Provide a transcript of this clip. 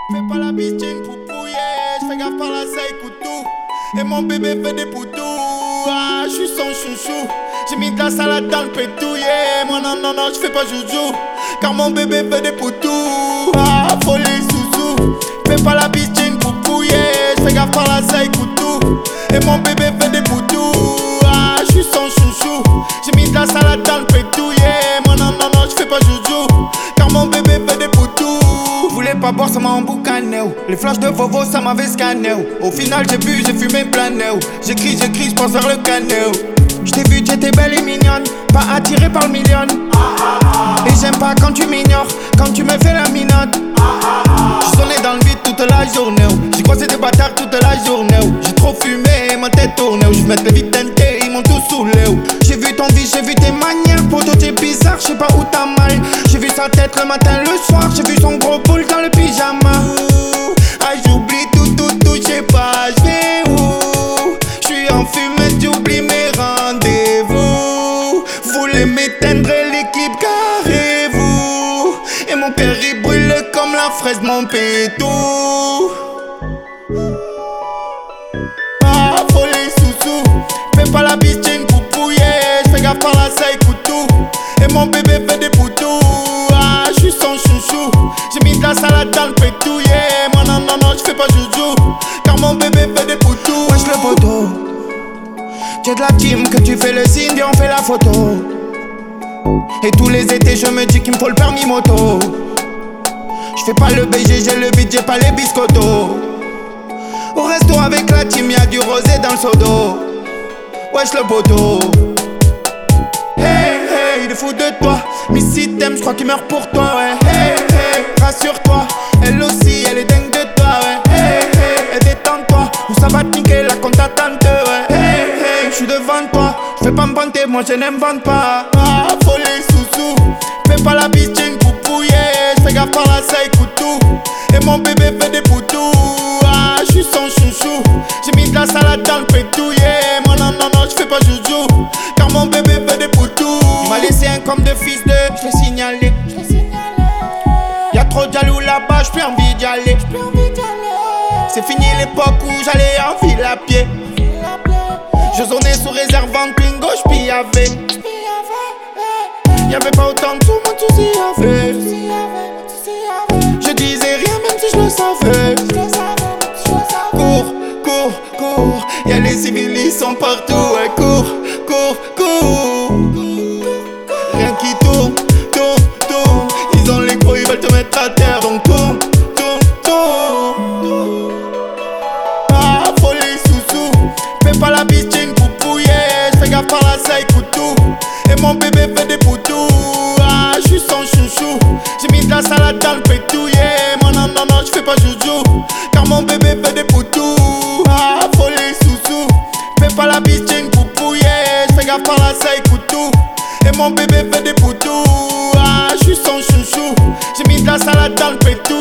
Fais pas la piscine pour pouiller, j'fais gaffe par la saille couteau. Et mon bébé fait des poutous. Ah, j'suis son chouchou. J'ai mis de la salade dans le pétouillé. Moi non, non, non, j'fais pas joujou. Car mon bébé fait des poutous. Ah, folie sous-sous. Fais pas la piscine pour pouiller, j'fais gaffe par la saille couteau. Et mon bébé fait des poutous. Ah, j'suis son chouchou. J'ai mis de la salade dans le pétouillé. Moi non, non, non, j'fais pas joujou. Car mon bébé fait des poutous. Voulais pas boire, ça m'a emboucané. Les flashs de Vovo, ça m'avait scanné. Au final, j'ai bu, j'ai fumé plané. J'écris, j'pense vers le canot. J't'ai vu, t'étais belle et mignonne, pas attirée par le million. Et j'aime pas quand tu m'ignores, quand tu me fais la minote. J'suis sonné dans le vide toute la journée. J'ai croisé des bâtards toute la journée. J'ai trop fumé, ma tête tournée. J'mets les vides teintés, ils m'ont tous saoulé. J'ai vu ton vie, j'ai vu tes manières. Poto, t'es bizarre, j'sais pas où t'as mal. J'ai vu sa tête le matin, le soir. J'ai vu son gros boule dans le pyjama. Ah, j'oublie tout, j'sais pas, j'vais où. J'suis en fumée, j'oublie mes rendez-vous. Voulez m'éteindre l'équipe, carrez-vous. Et mon père il brûle comme la fraise, mon pétou. Ah, folie sous-sous. Fais pas la piscine pour pouiller, j'fais gaffe par la saille couteau. Et mon bébé fait des poutous. Ah, j'suis son chouchou. J'ai mis de la salade dans le pétouillé. Moi non, non, non, j'fais pas joujou. Car mon bébé fait des poutous. Wesh le poteau, tu es de la team que tu fais le signe et on fait la photo. Et tous les étés je me dis qu'il me faut le permis moto. J'fais pas le BG, j'ai le beat, j'ai pas les biscottos. Au resto avec la team, y'a du rosé dans le seau d'eau. Wesh le poteau. Hey hey, il est fou de toi. Mais si t'aimes, j'crois qu'il meurt pour toi, ouais. Hey hey, rassure-toi, elle aussi, elle est dingue de toi, ouais. Hey hey, et détends-toi, ou ça va te niquer la compte attente, ouais. Hey hey, j'suis devant toi, j'fais pas me vanter, moi je n'invente pas. Ah, folie sous-sous. Fais pas la piscine pour pouiller, j'fais gaffe par la saille couteau. Et mon bébé fait des poutous. Ah, j'suis son chouchou. J'ai mis de la salade dans le pétouillé. Moi non, non, non, j'fais pas joujou. Car mon bébé fait des poutous. Il m'a laissé un comme de fils de, j'l'ai signalé. Y'a trop de jaloux là-bas, j'plus envie d'y aller. C'est fini l'époque où j'allais en ville à pied. Je zonais sous réserve en Twingo, j'pillavais. Y'avait pas autant de sous, moi tout s'y avait. Je disais rien même si je le savais. Cours, cours, cours. Y'a les civils, ils sont partout. Ouais, cours, cours, cours. Rien qui tourne, tourne, tourne. Ils ont les gros, ils veulent te mettre à terre. Donc tourne, tourne, tourne. Ah, folie sous-sous. Fais pas la piscine pour pouiller, j'fais gaffe par la saille couteau. Et mon bébé fait des poutous. Ah, j'suis son chouchou. J'ai mis de la salade dans le pétouillé. Moi non, non, non, j'fais pas joujou. Car mon bébé fait des poutous. Ah, folie sous-sous. Fais pas la piscine pour pouiller, j'fais gaffe par la saille couteau. Et mon bébé fait des poutous. Ah, j'suis son chouchou. J'ai mis de la salade dans le pétou.